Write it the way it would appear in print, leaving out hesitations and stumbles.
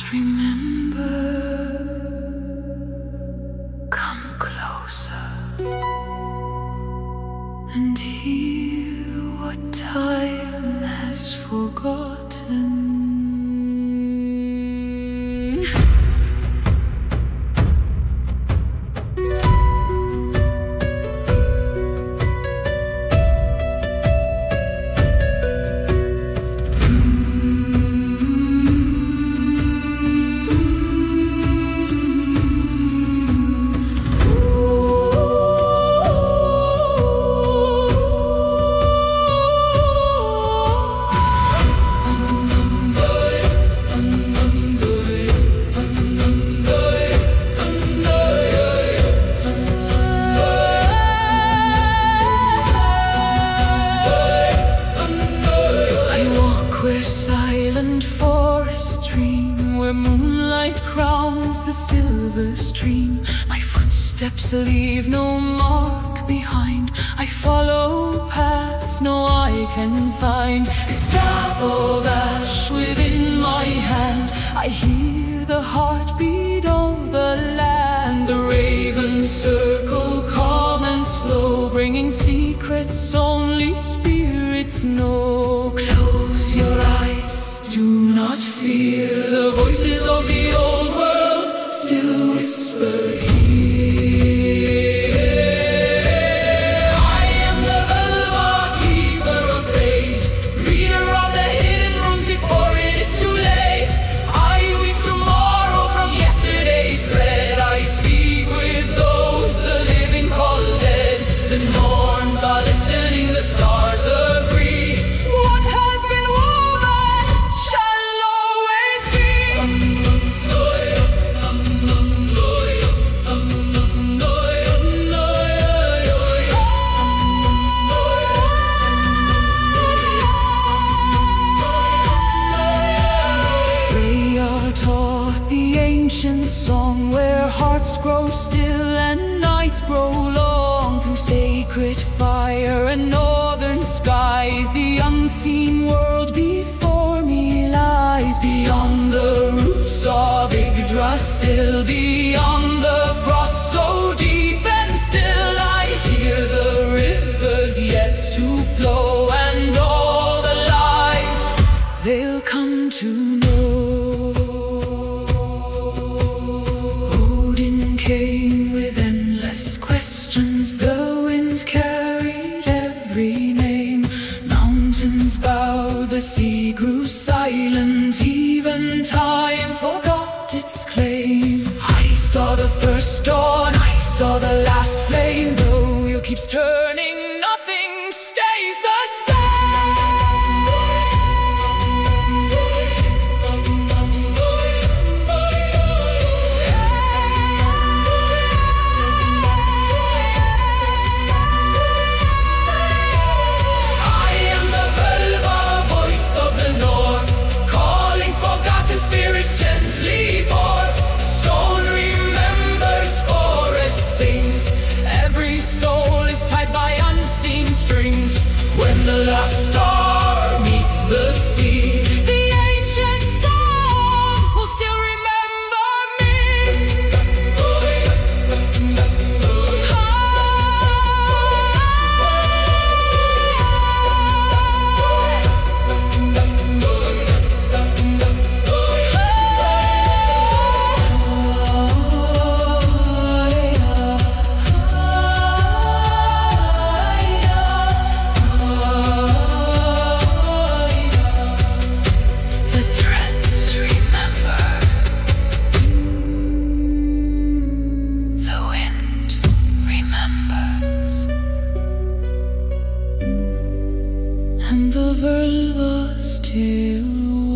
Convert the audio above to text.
remember. Come closer and hear what time has forgotten. Where moonlight crowns the silver stream, my footsteps leave no mark behind. I follow paths no eye can find. The staff of ash within my hand, I hear the heartbeat of the land. The ravens circle calm and slow, bringing secrets only spirits know. Close your eyes, do not fear. The voices of the old world still whisper here. I am the Völva, keeper of fate, reader of the hidden runes before it is too late. I weave tomorrow from yesterday's thread. I speak with those the living call dead. The norns are listening, the stars agree. What has been woven shall always be. Freya taught the ancient song, where hearts grow still and nights grow long. Through sacred fire and northern skies, the unseen world before me lies. Beyond the roots of Yggdrasil, beyond the frost so deep and still, I hear the rivers yet to flow, and all the lives they'll come to know. Odin came with endless questions, the winds carried every name. Mountains bowed, the sea grew silent, even time forgot its claim. I saw the first dawn, I saw the last flame. The wheel keeps turning, nothing stays the when the last star meets the sea. The ancient song will still remember me. And the Völva still